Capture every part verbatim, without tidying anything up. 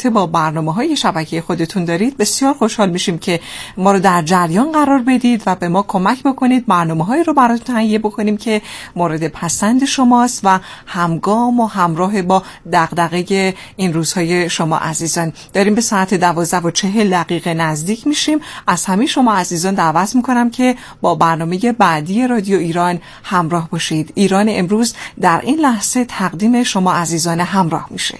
رابطه با برنامه‌های شبکه خودتون دارید، بسیار خوشحال میشیم که ما رو در جریان قرار بدید و به ما کمک بکنید برنامه‌هایی رو براتون تهیه بکنیم که مورد پسند شماست و همگام و همراه با دغدغه این روزهای شما عزیزان. داریم به ساعت دوازده و چهل دقیقه نزدیک میشیم. از همه شما عزیزان دعوت میکنم که با برنامه بعدی رادیو ایران همراه باشید. ایران امروز در این لحظه تقدیم شما عزیزان همراه میشه.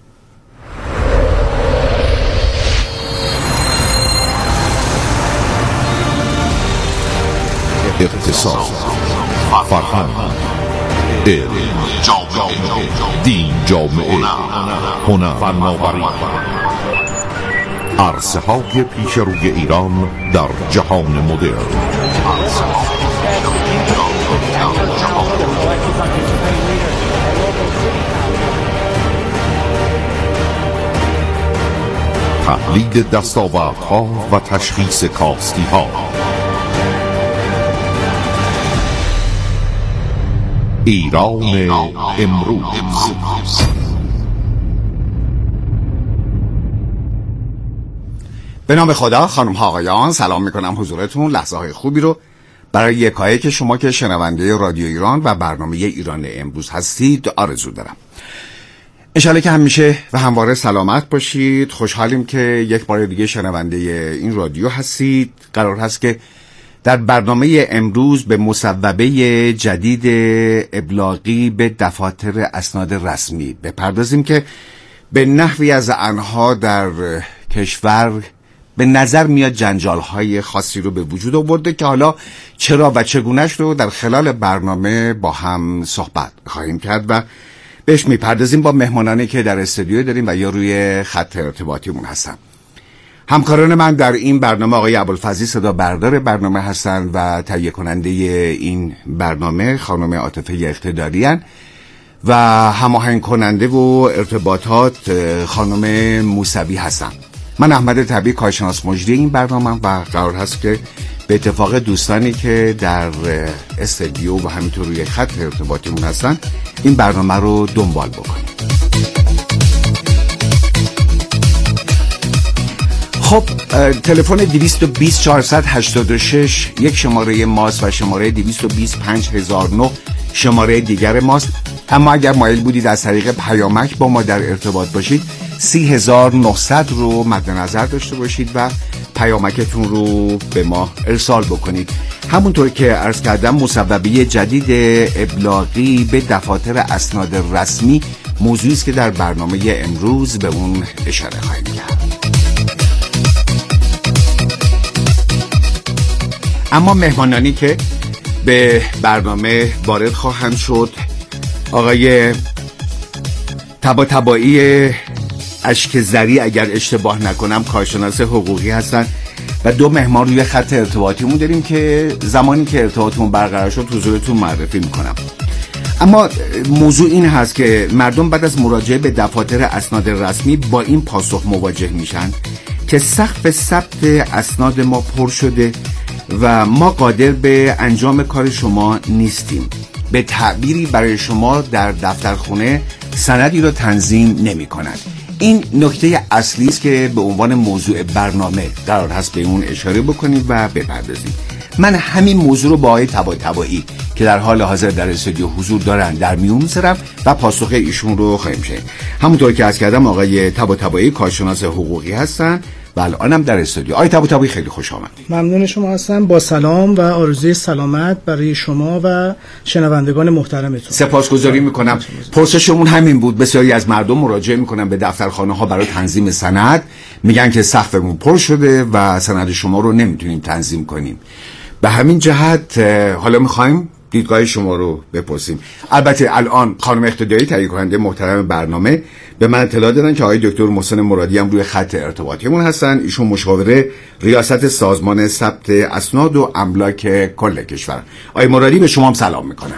اقتصاد، فرهنگ، علم، دین، جامعه، هنر، فناوری، عرصه‌های پیش روی ایران در جهان مدرن. تحلیل دستاوردها و تشخیص کاستی‌ها. ایران امروز. به نام خدا، خانم ها آقایان، سلام میکنم حضورتون. لحظه های خوبی رو برای یکایی که شما که شنونده رادیو ایران و برنامه ایران امروز هستید آرزو دارم. انشالله که همیشه و همواره سلامت باشید. خوشحالیم که یک بار دیگه شنونده این رادیو هستید. قرار هست که در برنامه امروز به مصوبه جدید ابلاغی به دفاتر اسناد رسمی بپردازیم که به نحوی از آنها در کشور به نظر میاد جنجال‌های خاصی رو به وجود آورده که حالا چرا و چگونه‌اش رو در خلال برنامه با هم صحبت خواهیم کرد و بهش میپردازیم با مهمانانی که در استودیو داریم و یا روی خط ارتباطیمون هستن. همکاران من در این برنامه آقای ابوالفضلی صدا بردار برنامه هستند و تهیه کننده این برنامه خانم عاطفه اقتداریان و هماهنگ کننده و ارتباطات خانم موسوی هستن. من احمد طبیعی کارشناس مجری این برنامه و قرار هست که به اتفاق دوستانی که در استودیو و همینطور روی خط ارتباطیمون هستن این برنامه رو دنبال بکنیم. خب تلفن دویست و بیست چهارصد و هشتاد و شش یک شماره ماست و شماره دویست و بیست پنج هزار و نه شماره دیگر ماست. اما اگر مایل بودید از طریق پیامک با ما در ارتباط باشید سی هزار و نهصد رو مد نظر داشته باشید و پیامکتون رو به ما ارسال بکنید. همونطور که عرض کردم مصوبه جدید ابلاغی به دفاتر اسناد رسمی موضوعی است که در برنامه امروز به اون اشاره خواهیم کرد. اما مهمانانی که به برنامه وارد خواهند شد آقای طباطبایی اشکزری اگر اشتباه نکنم کارشناس حقوقی هستن و دو مهمان روی خط ارتباطیمون داریم که زمانی که ارتباطمون برقرار شد حضورتون معرفی میکنم. اما موضوع این هست که مردم بعد از مراجعه به دفاتر اسناد رسمی با این پاسخ مواجه میشن که سقف ثبت اسناد ما پر شده و ما قادر به انجام کار شما نیستیم. به تعبیری برای شما در دفترخونه سندی رو تنظیم نمی کند. این نکته اصلی است که به عنوان موضوع برنامه قرار هست به اون اشاره بکنیم و بپردازیم. من همین موضوع رو با آقای طباطبایی که در حال حاضر در استودیو حضور دارن در میون میذارم و پاسخ ایشون رو خواهیم شنید. همونطور که عرض کردم آقای طباطبایی کارشناس حقوقی هستن و الانم در استودیو. آقای طباطبایی خیلی خوش آمدید. ممنون شما هستم. با سلام و آرزوی سلامت برای شما و شنوندگان محترمتون. سپاسگزاری میکنم. پرسشمون همین بود. بسیاری از مردم مراجعه میکنن به دفترخانه ها برای تنظیم سند، میگن که سقفمون پر شده و سند شما رو نمیتونیم تنظیم کنیم. به همین جهت حالا میخوایم دیدگاه شما رو بپرسیم. البته الان خانم اقتدایی تهیه کننده محترم برنامه به من اطلاع دادن که آقای دکتر محسن مرادی هم روی خط ارتباطیمون هستن. ایشون مشاور ریاست سازمان ثبت اسناد و املاک کل کشور. آقای مرادی به شما هم سلام میکنم.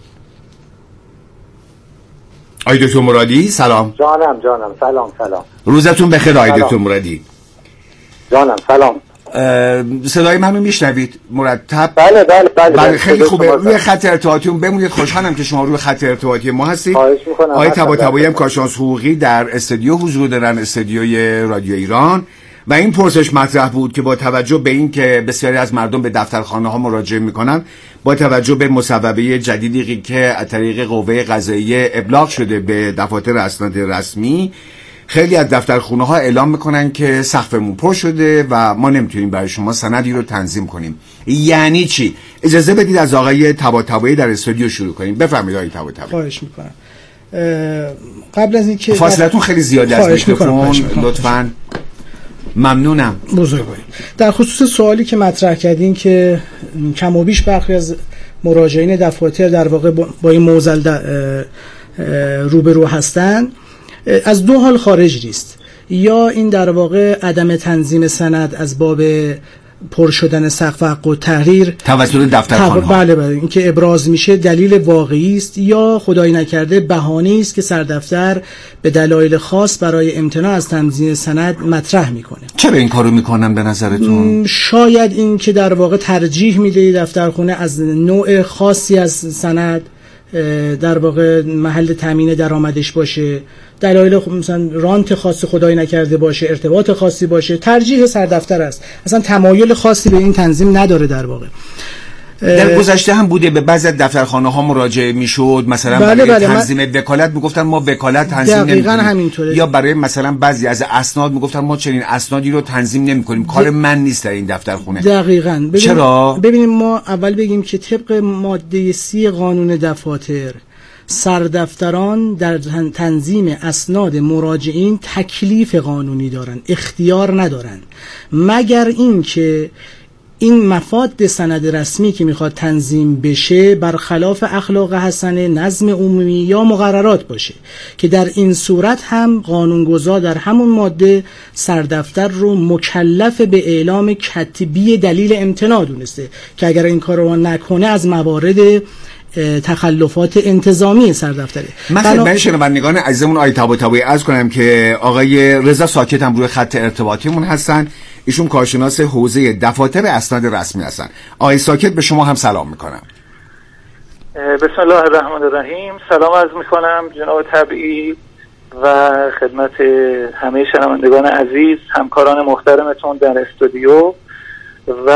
آقای دکتر مرادی سلام. جانم جانم سلام سلام. روزتون بخیر آقای دکتر مرادی. جانم سلام. صدای منو میشنوید مرتب؟ بله بله بله, بله خیلی خوبه. روی خط ارتباطیون بمونید. خوشحالم که شما روی خط ارتباطی ما هستید. آقای طباطبایی هم کارشناس حقوقی در استودیو حضور دارن، استودیوی رادیو ایران، و این پرسش مطرح بود که با توجه به این که بسیاری از مردم به دفترخانه ها مراجعه میکنن، با توجه به مصوبه جدیدی که از طریق قوه قضاییه ابلاغ شده به دفاتر اسناد رسمی، خیلی از دفترخونه ها اعلام میکنن که سقفمون پر شده و ما نمیتونیم برای شما سندی رو تنظیم کنیم. یعنی چی؟ اجازه بدید از آقای طباطبایی در استودیو شروع کنیم. بفرمایید آقای طباطبایی. خواهش میکنم. قبل از اینکه فاصلتون خیلی زیاده از میکروفون لطفاً. ممنونم. بزرگواری. در خصوص سوالی که مطرح کردین که کم و بیش برخی از مراجعین دفاتر در واقع با این معضل روبرو هستن، از دو حال خارج نیست. یا این در واقع عدم تنظیم سند از باب پر شدن سقف حق و تحریر توسط دفترخانه ها، بله بله، این که ابراز میشه دلیل واقعی است، یا خدای نکرده بهانه‌ای است که سردفتر به دلایل خاص برای امتناع از تنظیم سند مطرح میکنه. چرا این کارو میکنم به نظرتون؟ شاید این که در واقع ترجیح میده دفترخونه از نوع خاصی از سند در واقع محل تامین درآمدش باشه، دلایل مثلا رانت خاصی خدای نکرده باشه، ارتباط خاصی باشه، ترجیح سردفتر است، اصلا تمایل خاصی به این تنظیم نداره. در واقع در گذشته هم بوده به بعضی دفترخانه ها مراجعه میشد، مثلا بله برای بله تنظیم من... وکالت میگفتن ما وکالت تنظیم نمیکنیم، یا برای مثلا بعضی از اسناد میگفتن ما چنین اسنادی رو تنظیم نمیکنیم، کار د... من نیست در این دفترخونه. دقیقاً. ببین... چرا؟ ببینیم ما اول بگیم که طبق ماده سی قانون دفاتر، سردفتران در تنظیم اسناد مراجعین تکلیف قانونی دارن، اختیار ندارن، مگر اینکه این مفاد سند رسمی که میخواد تنظیم بشه برخلاف اخلاق حسنه، نظم عمومی یا مقررات باشه، که در این صورت هم قانونگذار در همون ماده سردفتر رو مکلف به اعلام کتبی دلیل امتناع دونسته که اگر این کار رو نکنه از موارد تخلفات انتظامی سردفتره. من خدمت شنوندگان عزیزمون آقای طباطبایی عرض کنم که آقای رضا ساکت هم روی خط ارتباطیمون هستن، ایشون کارشناس حوزه دفاتر اسناد رسمی هستن. آقای ساکت به شما هم سلام میکنم. بسم الله الرحمن الرحیم. سلام عرض میکنم جناب طبیعی و خدمت همه شنوندگان عزیز، همکاران محترمتون در استودیو، و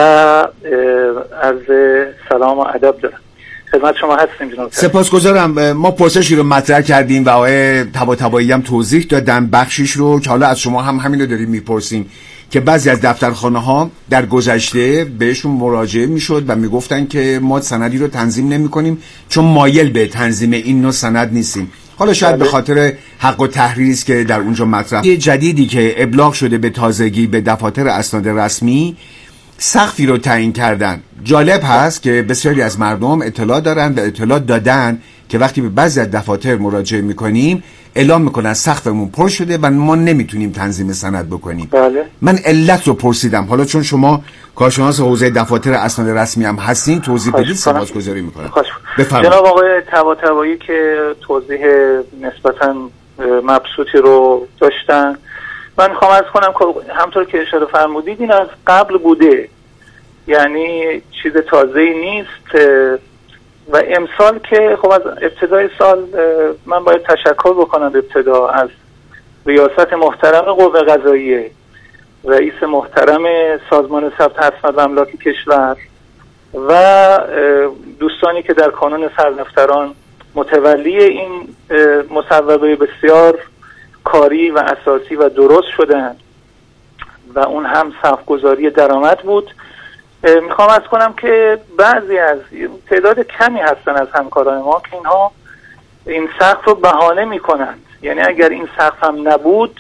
عرض سلام و ادب دارم. خدمت شما هستیم جناب. سپاسگزارم. ما پرسشی رو مطرح کردیم و آقای طباطبایی هم توضیح دادن بخشیش رو که حالا از شما هم همین رو داریم میپرسیم که بعضی از دفترخانه ها در گذشته بهشون مراجعه میشد و میگفتن که ما سندی رو تنظیم نمی کنیم چون مایل به تنظیم این نوع سند نیستیم. حالا شاید به خاطر حق و تحریری است که در اونجا مطرح. یه جدیدی که ابلاغ شده به تازگی به دفاتر اسناد رسمی، سقفی رو تعیین کردن. جالب هست که بسیاری از مردم اطلاع دارن و اطلاع دادن که وقتی به بعضی از دفاتر مراجعه میکنیم اعلام میکنن سقفمون پر شده و ما نمیتونیم تنظیم سند بکنیم. بله. من علت رو پرسیدم، حالا چون شما کارشناس حوزه دفتر اسناد رسمی هم هستین توضیح بدید. سپاسگزاری میکنم. بفرمایید. جناب آقای طباطبایی که توضیح نسبتاً مبسوطی رو داشتن، من میخوام عرض کنم که همطور که اشاره فرمودید این از قبل بوده، یعنی چیز تازه‌ای نیست. و امسال که خب از ابتدای سال من باید تشکر بکنم ابتدا از ریاست محترم قوه قضاییه، رئیس محترم سازمان ثبت اسناد املاک کشور و دوستانی که در کانون سردفتران متولی این مصوبه بسیار کاری و اساسی و درست شدن و اون هم سقف‌گذاری درآمد بود. میخوام عرض کنم که بعضی از تعداد کمی هستن از همکاران ما که اینها این سقف رو بهانه میکنند، یعنی اگر این سقف هم نبود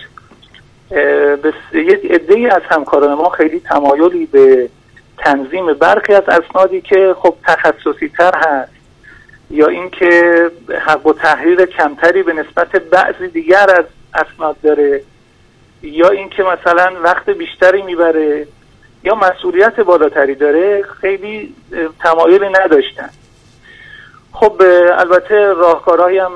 بس یک عده‌ای از همکاران ما خیلی تمایلی به تنظیم برخی از اسنادی که خب تخصصی تر هست یا اینکه حق و تحریر کمتری به نسبت بعضی دیگر از اسناد داره یا اینکه مثلا وقت بیشتری میبره یا مسئولیت بالاتری داره، خیلی تمایلی نداشتن. خب البته راهکارهایی هم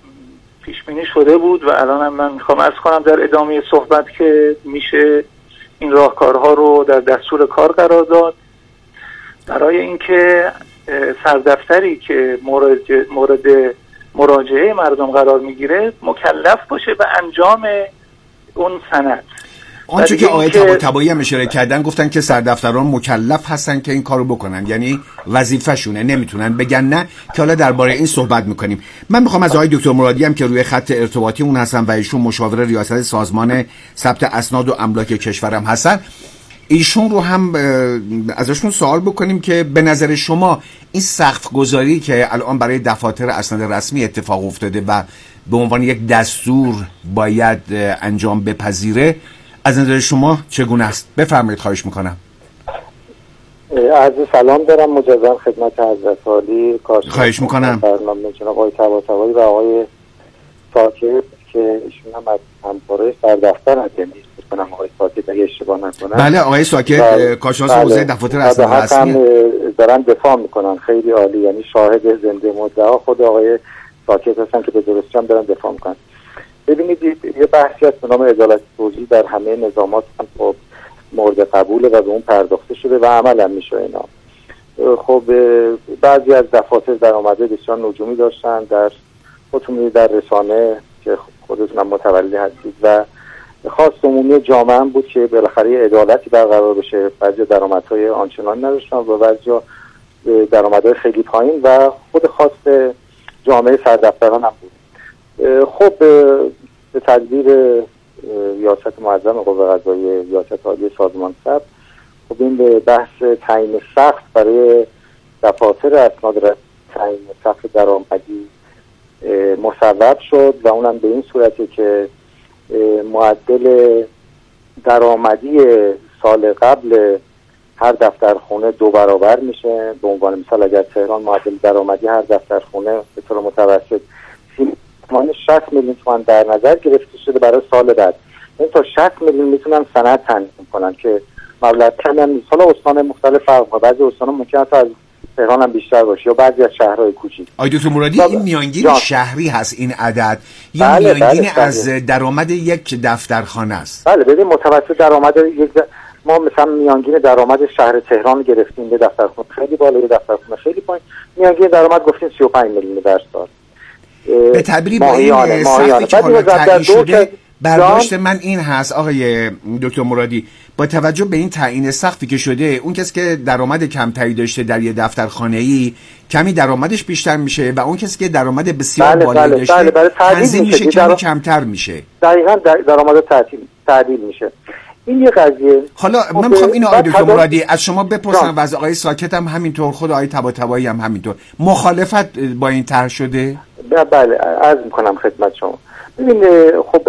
پیش بینی شده بود و الان هم من میخوام عرض کنم در ادامه صحبت که میشه این راهکارها رو در دستور کار قرار داد برای اینکه سردفتری که مورد مورد مراجعه مردم قرار میگیره مکلف باشه به انجام اون سند. آنچه که آقای طباطبایی هم اشاره کردن، گفتن که سردفتران مکلف هستن که این کارو بکنن، یعنی وظیفه‌شونه، نمیتونن بگن نه، که حالا درباره این صحبت میکنیم. من میخوام از آقای دکتر مرادی هم که روی خط ارتباطی اون هستن و ایشون مشاور ریاست سازمان ثبت اسناد و املاک کشورم هستن، ایشون رو هم ازشون سوال بکنیم که به نظر شما این سقف گذاری که الان برای دفاتر اسناد رسمی اتفاق افتاده و به عنوان یک دستور باید انجام بپذیره، از نظر شما چگونه است؟ بفرمایید، خواهش میکنم. عرض سلام دارم مجددا خدمت حضرت عالی. خواهش میکنم. برنامه جناب آقای طباطبایی و آقای ساکت که ایشون هم از همکارای سردفتر هستن، کنم آقای ساکت اگه اشتباه نکنم. بله آقای ساکت کارشناس حوزه دفاتر اسناد رسمی دارن دفاع میکنن، خیلی عالی، یعنی شاهد زنده مدعا خود آقای ساکت هستن که به درستی هم دارن دفاع میکنن. ببینید یه بحثی هست به نام عدالت توزیع در همه نظامات هم خب مورد قبوله و به اون پرداخته شده و عمل هم میشه اینا. خب بعضی از دفاتر درآمده بسیار نجومی داشتن، در خودتون در رسانه که خودتون هم متولی هستید و خواست عمومی جامعه هم بود که بالاخره عدالتی برقرار بشه. بعضی درآمدهای آنچنان نداشتن و بعضی درآمدهای خیلی پایین و خود خواست جامعه سردفتران هم بود. خب به تدبیر ریاست معظم قوه قضاییه، ریاست عالی سازمان ثبت، خب این به بحث تعیین سقف برای دفاتر اسناد رسمی، تعیین سقف درآمدی مصوب شد و اونم به این صورتی که معدل درآمدی سال قبل هر دفترخونه دو برابر میشه. به عنوان مثال اگر تهران معدل درآمدی هر دفترخونه به طور متوسط شصت میلیون تومان در نظر گرفته شده برای سال بعد، این تا شصت میلیون میتونن سند تنظیم کنن که مبلغ کمی هم نیست. حالا استان مختلف فرق کنه، بعضی استان ممکنه تا از تهران هم بیشتر باشه یا بعضی از شهرهای کوچیک. آقای دکتر مرادی این میانگین شهری هست این عدد یا بله میانگین بله از درآمد یک دفترخانه است؟ بله ببین متوسط درآمد یک د... ما مثلا میانگین درآمد شهر تهران گرفتیم، یه دفترخونه خیلی بالا یه دفترخونه خیلی پایین، میانگین درآمد گفتیم سی و پنج میلیون در سال. به تعبیری با این سقفی که حالا تعیین شده، برداشت من این هست آقای دکتر مرادی، با توجه به این تعیین سقفی که شده، اون کسی که درآمد کمتری داشته در یه دفترخانه‌ای کمی درآمدش بیشتر میشه و اون کسی که درآمد بسیار بله بالایی بله داشته بله بله تنظیم میشه, میشه کمی در... کمتر میشه. دقیقاً در... درآمد تعدیل تعدیل میشه. این یه قضیه. حالا من میخوام اینو آقای دکتر مرادی از شما بپرسم و از آقای ساکت هم همینطور، خود آقای طباطبایی هم همینطور، مخالفت با این طرح شده؟ بله عرض میکنم خدمت شما. ببین خب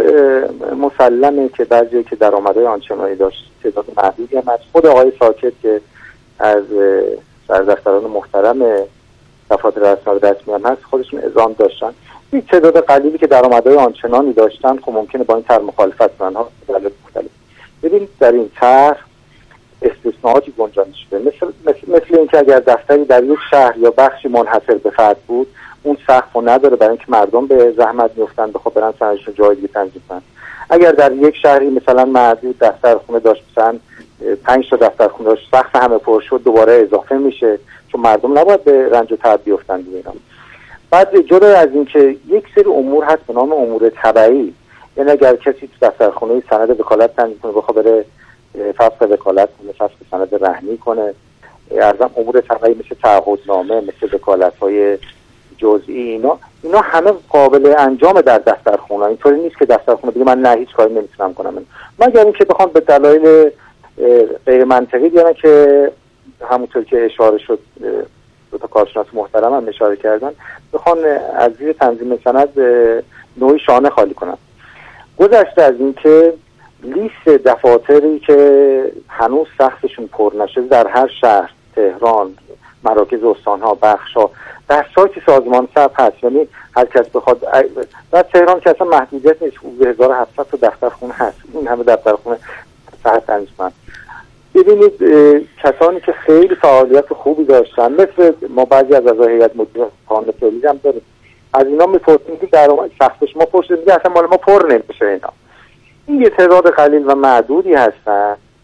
مسلمه که بعضی که درآمدهای آنچنانی داشت تعداد محدودی هم از خود آقای ساکت که از سردفتران محترم دفاتر اسناد رسمی هم هست خودشون اعزام داشتن، این تعداد قلیلی که درآمدهای آنچنانی داشتن خب ممکنه با این طرح مخالفت کنن ها دلایل مختلف. ببین در این طرح استثناءاتی گنجانده شده، مثل مثل, مثل اینکه اگر دفتری در یک شهر یا بخشی منحصر به فرد بود اون سقف رو نداره برای اینکه مردم به زحمت میفتن بخواد برن سندشون جای دیگه تنظیم کنن. اگر در یک شهری مثلا معدود دفترخونه داشت، مثلا پنج تا دفترخونه داشت، سقف همه پر شد، دوباره اضافه میشه چون مردم نباید به رنج و تعب بیفتن دیگه. بعد جدا از این که یک سری امور هست به نام امور تبعی، یعنی اگر کسی تو دفترخونه سند وکالت تنظیم کنه بخواد بره فصل وکالت کنه، فصل سند رهنی کنه، ارزم امور تبعی مثل تعهدنامه، مثل وکالت‌های جزئی، اینا اینا همه قابل انجام در دفترخونه. اینطوری نیست که دفترخونه بگه من نه هیچ کاری نمیتونم کنم، مگر اینکه بخوام به دلایل غیر منطقی بیان که همونطور که اشاره شد دو تا کارشناس محترم هم اشاره کردن بخوان از زیر تنظیم سند نوعی شانه خالی کنن. گذشته از این که لیست دفاتری که هنوز سقفشون پر نشده در هر شهر، تهران، مراکز استان‌ها، بخش‌ها در سایت سازمان ثبت هست، یعنی هر کس بخواد. در تهران که اصلا محدودیت نیست، هزار و هفتصد تا دفترخونه هست، این همه دفترخونه تحت تنظیم هست. ببینید کسانی که خیلی فعالیت خوبی داشتن، مثل ما بعضی از اعضای هیئت مدیره خانه تولید هم داریم، از اینا میپرسیم که درآمد سقفش ما پر شده، میگه اصلا مال ما پر نمیشه. اینا این یه تعداد قلیل و معدودی هستن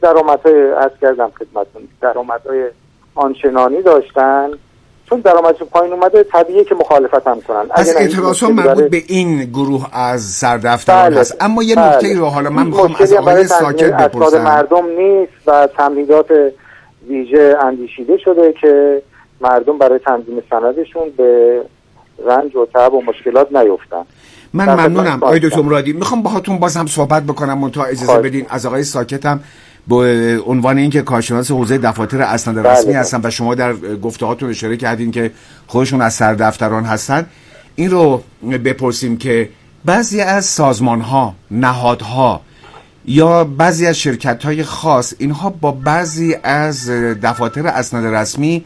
درآمدهای عرض کردم خدمتتون درآمدهای آنچنانی داشتن، چون درآمدشون پایین اومده طبیعیه که مخالفت هم کنن. از اعتراض ها مربوط به این گروه از سردفتران بله. هست. اما یه بله. نکته رو حالا من میخوام از آقای ساکت بپرسم. مردم نیست و تمهیدات ویژه اندیشیده شده که مردم برای تنظیم سندشون به رنج و تعب و مشکلات نیفتن. من ممنونم آقای دکتر مرادی. میخوام باهاتون باز هم صحبت بکنم، منتها اجازه خواهد. بدین از آقای ساکتم با عنوان اینکه کارشناس حوزه دفاتر اسناد رسمی بله. هستن و شما در گفتهاتون اشاره کردین که خودشون از سردفتران هستن، این رو بپرسیم که بعضی از سازمان‌ها، نهادها یا بعضی از شرکت‌های خاص، اینها با بعضی از دفاتر اسناد رسمی،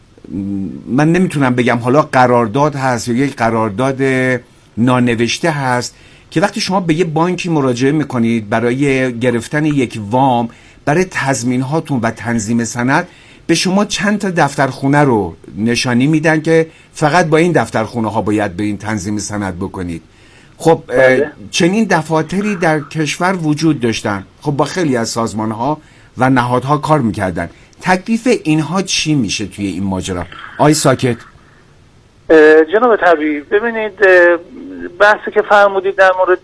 من نمیتونم بگم حالا قرارداد هست یا یک قرارداد نانوشته هست که وقتی شما به یه بانکی مراجعه میکنید برای گرفتن یک وام برای تضمین هاتون و تنظیم سند، به شما چند تا دفترخونه رو نشانی میدن که فقط با این دفترخونه ها باید به این تنظیم سند بکنید. خب چنین دفاتری در کشور وجود داشتن، خب با خیلی از سازمان ها و نهادها کار میکردن. تکلیف اینها چی میشه توی این ماجرا؟ آی ساکت. جناب طبیعی، ببینید بحثی که فرمودید در مورد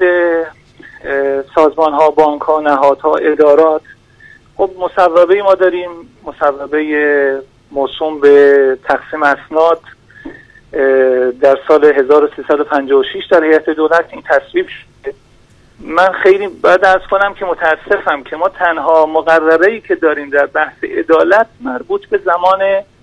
سازمان ها، بانک ها، نهادها، ادارات، خب مصوبه ما داریم، مصوبه موسوم به تقسیم اسناد در سال هزار و سیصد و پنجاه و شش در هیئت دولت این تصویب شده. من خیلی باید عرض کنم که متاسفم که ما تنها مقرره‌ای که داریم در بحث عدالت مربوط به زمان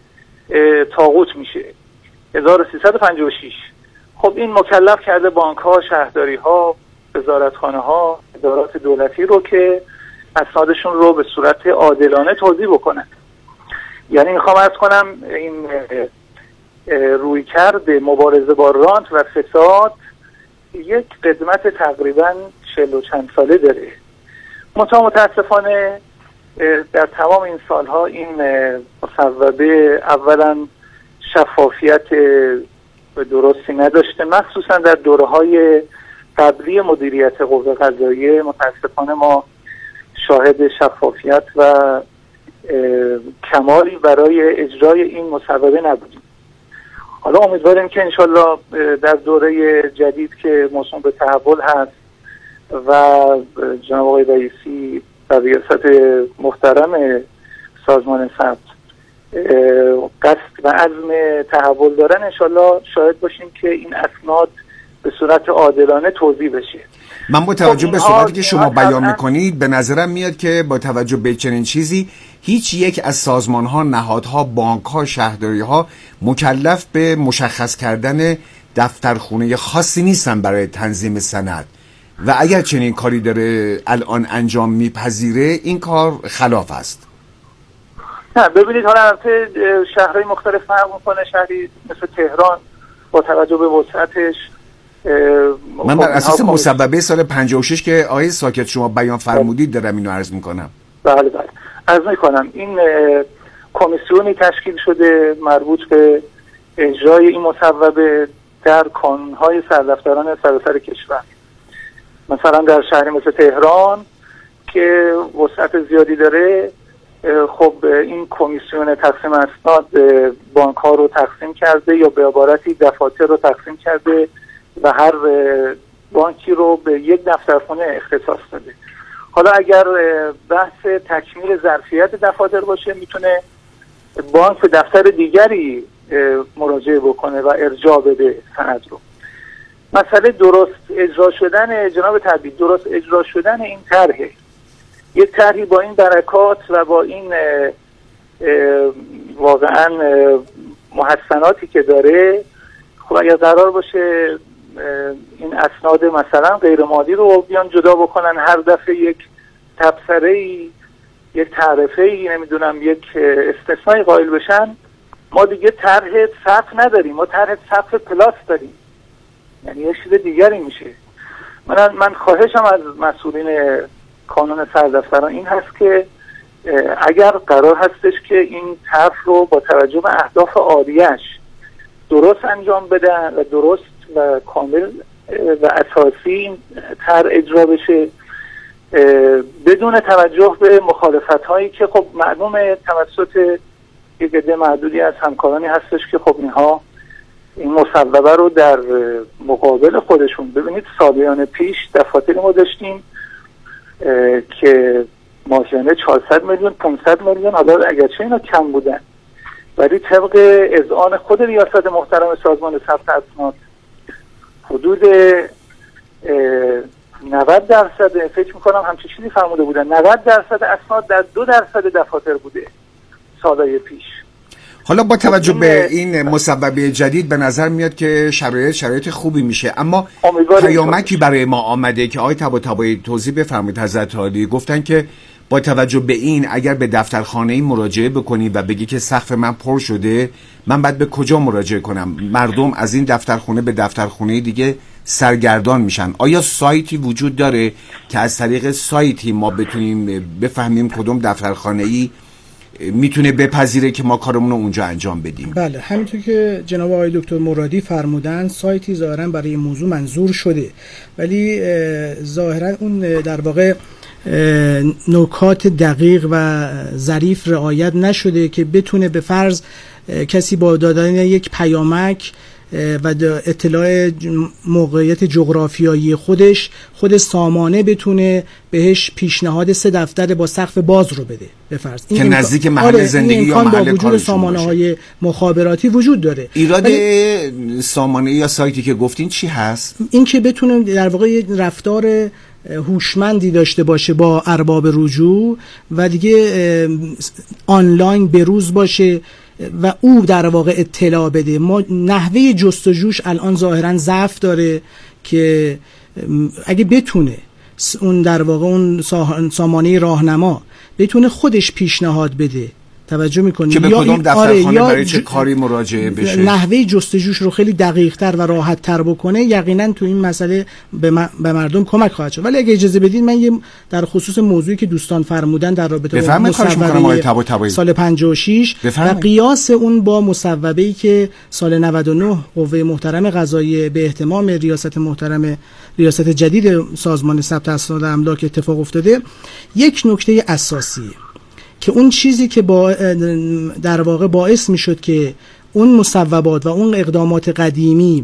طاغوت میشه، هزار و سیصد و پنجاه و شش. خب این مکلف کرده بانک ها، شهرداری ها، وزارتخانه ها، ادارات دولتی رو که اسنادشون رو به صورت عادلانه توزیع بکنن. یعنی میخوام عرض کنم این روی کرده مبارزه با رانت و فساد یک قدمت تقریبا چهل و چند ساله داره. منتها متاسفانه در تمام این سالها این مصوبه اولا شفافیت درستی نداشته، مخصوصا در دوره‌های قبلی مدیریت قوه قضاییه. متاسفانه ما شاهد شفافیت و کمالی برای اجرای این مصوبه نبودیم. حالا امیدواریم که انشالله در دوره جدید که موسوم به تحول هست و جناب آقای رئیسی در ریاست محترم سازمان ثبت قصد و عزم تحول دارن، انشالله شاهد باشیم که این اسناد به صورت عادلانه توزیع بشه. من با توجه به صحبتی که شما بیان میکنید به نظرم میاد که با توجه به چنین چیزی هیچ یک از سازمان‌ها، نهادها، بانک‌ها، شهرداری‌ها مکلف به مشخص کردن دفترخونه خاصی نیستن برای تنظیم سند و اگر چنین کاری داره الان انجام میپذیره این کار خلاف است. نه ببینید، حالا البته شهرهای مختلف فرق میکنه. شهری مثل تهران با توجه به وسعتش، من بر اساس مصوبه سال پنجاه و شش که آقای ساکت شما بیان فرمودید دارم اینو عرض میکنم. بله بله عرض میکنم این کمیسیونی تشکیل شده مربوط به اجرای این مصوبه در کانونهای سردفتران سراسر کشور. مثلا در شهری مثل تهران که وسعت زیادی داره، خب این کمیسیون تقسیم اسناد بانک ها رو تقسیم کرده یا به عبارتی دفاتر رو تقسیم کرده و هر بانکی رو به یک دفترخانه اختصاص داده. حالا اگر بحث تکمیل ظرفیت دفاتر باشه، میتونه بانک به دفتر دیگری مراجعه بکنه و ارجاع بده سند رو. مسئله درست اجرا شدن جناب طبیعی، درست اجرا شدن این طرحه. یک طرحی با این برکات و با این واقعا محسناتی که داره، خب اگر قرار باشه این اسناد مثلا غیر مالی رو بیان جدا بکنن، هر دفعه یک تبصره‌ای، یک تعرفه‌ای، نمیدونم یک استثنایی قائل بشن، ما دیگه طرح سقف نداریم، ما طرح سقف پلاس داریم، یعنی یه چیز دیگری میشه. من من خواهشم از مسئولین کانون سردفتران این هست که اگر قرار هستش که این طرح رو با توجه به اهداف عالیش درست انجام بدن و درست و کامل و اساسی این طرح اجرا بشه، بدون توجه به مخالفت هایی که خب معلومه توسط یک عده معدودی از همکارانی هستش که خب اینها این مصوبه رو در مقابل خودشون، ببینید سالیان پیش دفاتری ما داشتیم که ماهیانه چهارصد میلیون پانصد میلیون، حالا اگرچه اینا کم بودن ولی طبق اذعان خود ریاست محترم سازمان ثبت اسناد حدود نود درصد، فکر میکنم همچین چیزی فرموده بودن، نود درصد اسناد در دو درصد دفاتر بوده سالهای پیش. حالا با توجه به این مصوبه جدید به نظر میاد که شرایط شرایط خوبی میشه، اما پیامکی برای ما آمده که آقای طباطبایی توضیح بفرمایید حضرت عالی. گفتن که با توجه به این اگر به دفترخانه‌ای مراجعه بکنی و بگی که سقف من پر شده، من باید به کجا مراجعه کنم؟ مردم از این دفترخونه به دفترخونه دیگه سرگردان میشن. آیا سایتی وجود داره که از طریق سایتی ما بتونیم بفهمیم کدوم دفترخانه‌ای میتونه بپذیره که ما کارمون رو اونجا انجام بدیم؟ بله، همینطور که جناب آقای دکتر مرادی فرمودن سایتی ظاهرا برای این موضوع منظور شده، ولی ظاهرا اون در واقع نکات دقیق و ظریف رعایت نشده که بتونه به فرض کسی با دادن یک پیامک و اطلاع موقعیت جغرافیایی خودش خود سامانه بتونه بهش پیشنهاد سه دفتر با سقف باز رو بده به فرض که نزدیک محل زندگی یا محل کارشون با وجود سامانه های مخابراتی وجود داره. ایراد سامانه یا سایتی که گفتین چی هست؟ این که بتونه در واقع یک رفتار هوشمندی داشته باشه با ارباب رجوع و دیگه آنلاین بروز باشه و او در واقع اطلاع بده. ما نحوه جستجوش الان ظاهرا ضعف داره که اگه بتونه اون در واقع اون سامانه راهنما بتونه خودش پیشنهاد بده، توجه میکنی که به یا کدوم دفترخانه برای چه ج... کاری مراجعه بشه، نحوه جستجوش رو خیلی دقیق تر و راحت تر بکنه، یقینا تو این مسئله به, م... به مردم کمک خواهد شد. ولی اگه اجازه بدید من یه در خصوص موضوعی که دوستان فرمودن در رابطه با مصوبه سال پنجاه و شش و قیاس اون با مصوبه‌ای که سال نود و نه قوه محترم قضاییه به اهتمام ریاست محترم ریاست جدید سازمان ثبت اسناد املاک اتفاق افتاده، یک نکته اساسیه که اون چیزی که با در واقع باعث می شد که اون مصوبات و اون اقدامات قدیمی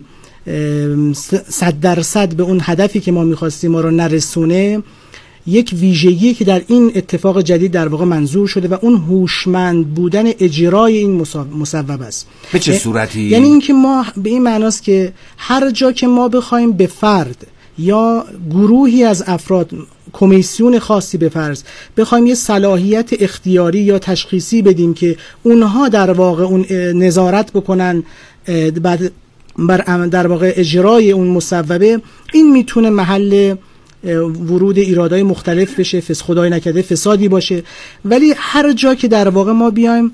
صد درصد به اون هدفی که ما می خواستیم ما رو نرسونه، یک ویژگی که در این اتفاق جدید در واقع منظور شده و اون هوشمند بودن اجرای این مصوبه است. به چه صورتی؟ یعنی اینکه ما به این معناست که هر جا که ما بخوایم به فرد یا گروهی از افراد، کمیسیون خاصی به فرض بخوایم یه صلاحیت اختیاری یا تشخیصی بدیم که اونها در واقع اون نظارت بکنن بعد بر در واقع اجرای اون مصوبه، این میتونه محل ورود ایرادهای مختلف بشه، فس خدای نکرده فسادی باشه. ولی هر جا که در واقع ما بیایم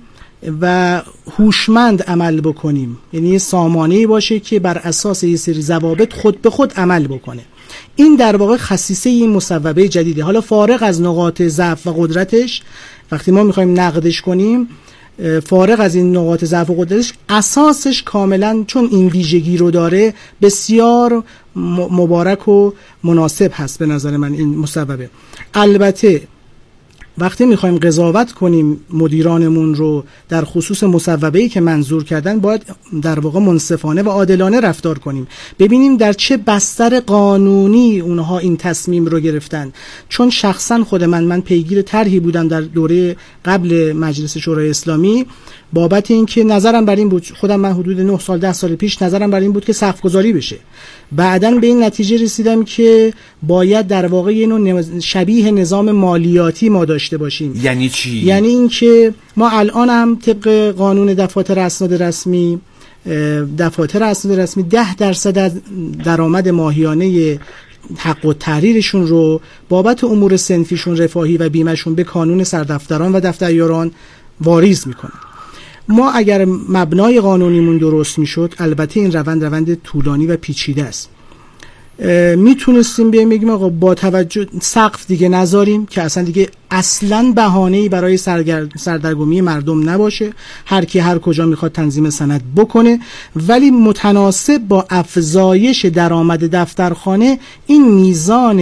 و هوشمند عمل بکنیم، یعنی یه سامانه‌ای باشه که بر اساس یه سری ضوابط خود به خود عمل بکنه، این در واقع خصیصه این مصوبه جدیده. حالا فارغ از نقاط ضعف و قدرتش، وقتی ما میخوایم نقدش کنیم، فارغ از این نقاط ضعف و قدرتش، اساسش کاملا چون این ویژگی رو داره بسیار مبارک و مناسب هست به نظر من این مصوبه. البته وقتی میخوایم قضاوت کنیم مدیرانمون رو در خصوص مصوبه‌ای که منظور کردن، باید در واقع منصفانه و عادلانه رفتار کنیم، ببینیم در چه بستر قانونی اونها این تصمیم رو گرفتن. چون شخصا خود من من پیگیر طرحی بودم در دوره قبل مجلس شورای اسلامی بابت این که نظرم بر این بود، خودم من حدود نه سال ده سال پیش نظرم بر این بود که سقف گذاری بشه. بعداً به این نتیجه رسیدم که باید در واقع یه نوع شبیه نظام مالیاتی ما داشته باشیم. یعنی چی؟ یعنی این که ما الان هم طبق قانون دفاتر اسناد رسمی دفاتر اسناد رسمی ده درصد از درآمد ماهیانه حق و تحریرشون رو بابت امور صنفیشون، رفاهی و بیمهشون به کانون سردفتران و دفتریاران واریز میکنن. ما اگر مبنای قانونیمون درست میشد، البته این روند روند طولانی و پیچیده است، میتونستیم بیایم بگیم آقا با توجه سقف دیگه نذاریم که اصلا دیگه اصلا بهانه‌ای برای سردرگمی مردم نباشه، هر کی هر کجا میخواد تنظیم سند بکنه، ولی متناسب با افزایش درآمد دفترخانه این میزان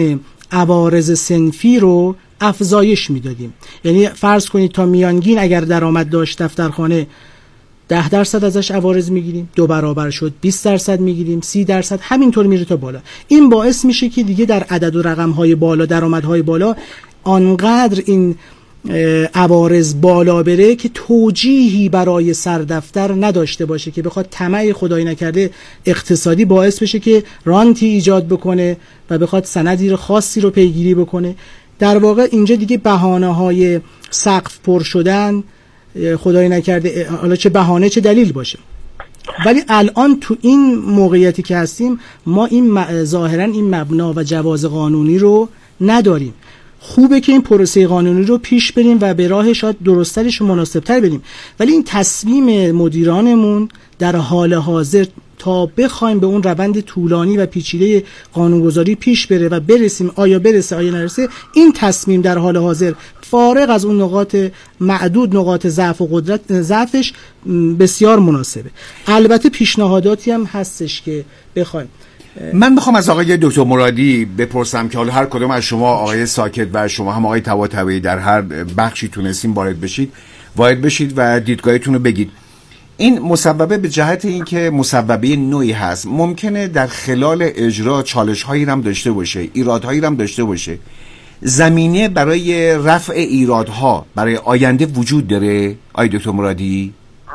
عوارض صنفی رو افزایش میدادیم. یعنی فرض کنید تا میانگین اگر درآمد داشت دفترخانه ده درصد ازش عوارض میگیریم، دو برابر شد بیست درصد میگیریم، سی درصد، همینطور میره تا بالا. این باعث میشه که دیگه در عدد و رقم‌های بالا، درآمدهای بالا آنقدر این عوارض بالا بره که توجیهی برای سردفتر نداشته باشه که بخواد طمع خدای نکرده اقتصادی باعث بشه که رانتی ایجاد بکنه و بخواد سندی خاصی رو پیگیری بکنه. در واقع اینجا دیگه بهانه‌های سقف پر شدن خدای نکرده، حالا چه بهانه چه دلیل باشه. ولی الان تو این موقعیتی که هستیم ما این ظاهرا این مبنا و جواز قانونی رو نداریم. خوبه که این پروسه قانونی رو پیش بریم و به راه شاید درست‌ترش و مناسب‌تر بریم، ولی این تصمیم مدیرانمون در حال حاضر تا بخوایم به اون روند طولانی و پیچیده قانونگذاری پیش بره و برسیم، آیا برسه آیا نرسه، این تصمیم در حال حاضر فارغ از اون نقاط معدود نقاط ضعف و قدرت ضعفش بسیار مناسبه. البته پیشنهاداتی هم هستش که بخوایم. من میخوام از آقای دکتر مرادی بپرسم که حالا هر کدوم از شما، آقای ساکت و شما هم آقای طباطبایی، در هر بخشی تونستین وارد بشید وارد بشید و دیدگاهتون رو بگید. این مسببه به جهت اینکه مسببه نوعی هست، ممکنه در خلال اجرا چالش هایی هم داشته باشه، ایرادهایی هم داشته باشه. زمینه برای رفع ایرادها برای آینده وجود داره آقای دکتر مرادی؟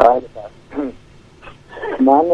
من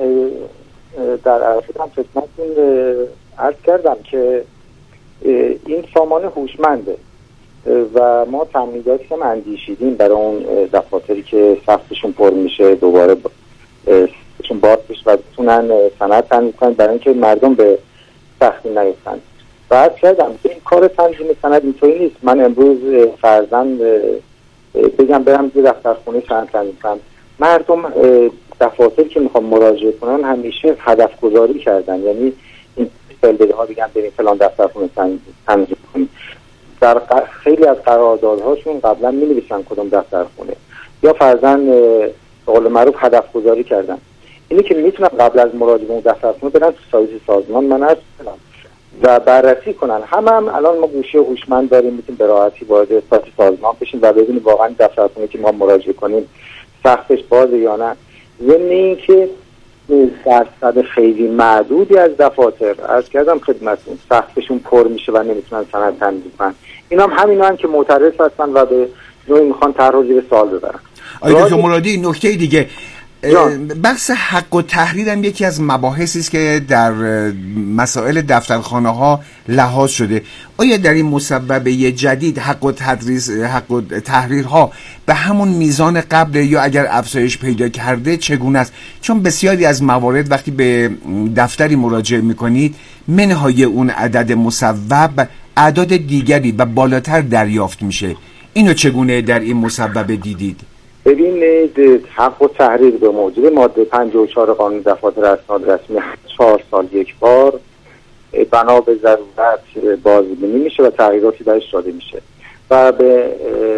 در عرضم خدمتتون عرض کردم که این سامان هوشمنده و ما تمهیداتی هم اندیشیدیم برای اون دفاتری که سقفشون پر میشه دوباره سقفشون باز بشه و بتونن سند تنظیم کنن برای اینکه مردم به سختی نیفتن. و عرض کردم این کار تنظیم سند اینطوری نیست من امروز فرضاً بگم برم زیر دفترخونه سند تنظیم کنم. مردم دفاتری که میخوام مراجعه کنن همیشه هدف گذاری کردن، یعنی این فلبده ها بگن بریم فلان دفترخونه تنظیم کنیم. در خیلی از قراردادهاشون قبلا می‌نویسن کدوم دفترخونه، یا فرضاً به قول معروف هدف گذاری کردن. اینی که میتونن قبل از مراجعه اون دفترخونه برن تو سایت سازمان من عرض کنم و بررسی کنن. همه هم الان ما گوشی هوشمند داریم، میتونیم به راحتی وارد سایت سازمان بشیم و ببینیم واقعا دفترخونه که ما مراجعه کنیم سقفش بازه یا نه. ضمن اینکه درصد خیلی معدودی از دفاتر عرض کردم خدمتتون سقفشون پر میشه و نمیتونن سند تنظیم کنن. اینا هم همینا هم که معترض هستن و به نوعی میخوان طرح رو زیر سوال ببرن. آقای دکتر مرادی، نکته دیگه، بحث حق و تحریر هم یکی از مباحثی است که در مسائل دفترخانه ها لحاظ شده. آیا در این مسببه جدید حق و تدریس حق و تحریرها به همون میزان قبل یا اگر افزایش پیدا کرده چگونه است؟ چون بسیاری از موارد وقتی به دفتری مراجعه میکنید منهای اون عدد مصوب اعداد دیگری و بالاتر دریافت میشه. اینو چگونه در این مسببه دیدید؟ ببینید، حق و تحریر به موجب ماده پنجاه و چهار قانون دفاتر اسناد رسمی چهار سال یک بار بنا به ضرورت بازبینی میشه و تغییراتی درش داده میشه و به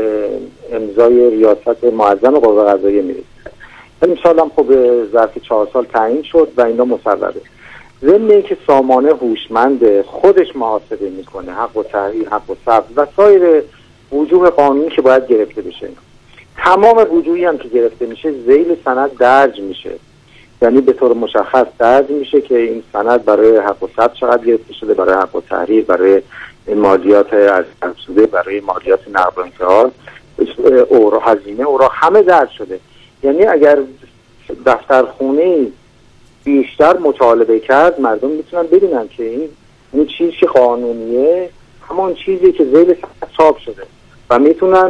امضای ریاست معظم قوه قضاییه میرسه. این سال هم خب ظرف چهار سال تعیین شد و اینا مصوبه. ضمن اینکه سامانه هوشمند خودش محاسبه میکنه حق و تحریر، حق و ثبت و سایر وجوه قانونی که باید گرفته بشه، تمام وجوهی هم که گرفته میشه ذیل سند درج میشه، یعنی به طور مشخص درج میشه که این سند برای حق و ثبت چقدر گرفته شده، برای حق و تحریر، برای مالیات از افزوده، برای مالیات نقل و انتقال، اورا هزینه اورا همه درج شده. یعنی اگر دفترخونه بیشتر مطالبه کرد مردم میتونن ببینن که این این چیزی که قانونیه همون چیزی که ذیل سند چاپ شده و میتونن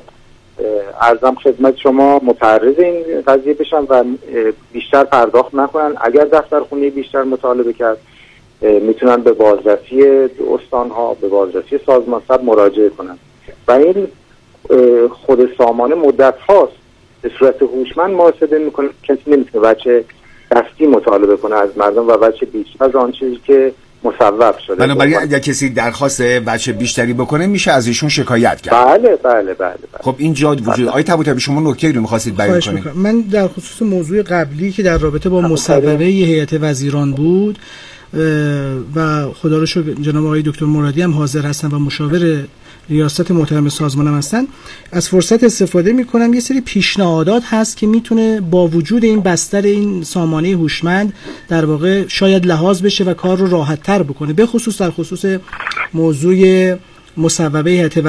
عرضم خدمت شما متعرض این قضیه بشن و بیشتر پرداخت نکنن. اگر دفترخونه بیشتر مطالبه کرد میتونن به بازرسی استانها، به بازرسی سازمان ثبت مراجعه کنن و این خود سامانه مدت هاست به صورت هوشمند محاسبه میکنه. کسی نمیتونه بچه دستی مطالبه کنه از مردم و بچه بیشتر از آن چیزی که مصوب شده. بنابراین اگر کسی درخواست بچه بیشتری بکنه میشه از ایشون شکایت کرد. بله بله بله, بله. خب اینجا وجود. آقای طباطبایی شما نکته‌ای رو می‌خواستید بیان کنید؟ من در خصوص موضوع قبلی که در رابطه با مصوبه هیئت وزیران بود، و خدا رو شکر جناب آقای دکتر مرادی هم حاضر هستن و مشاور ریاست محترم سازمانم هستن. از فرصت استفاده میکنم، یه سری پیشنهادات هست که میتونه با وجود این بستر این سامانه هوشمند در واقع شاید لحاظ بشه و کار رو راحت تر بکنه، به خصوص در خصوص موضوع مصوبه هیئت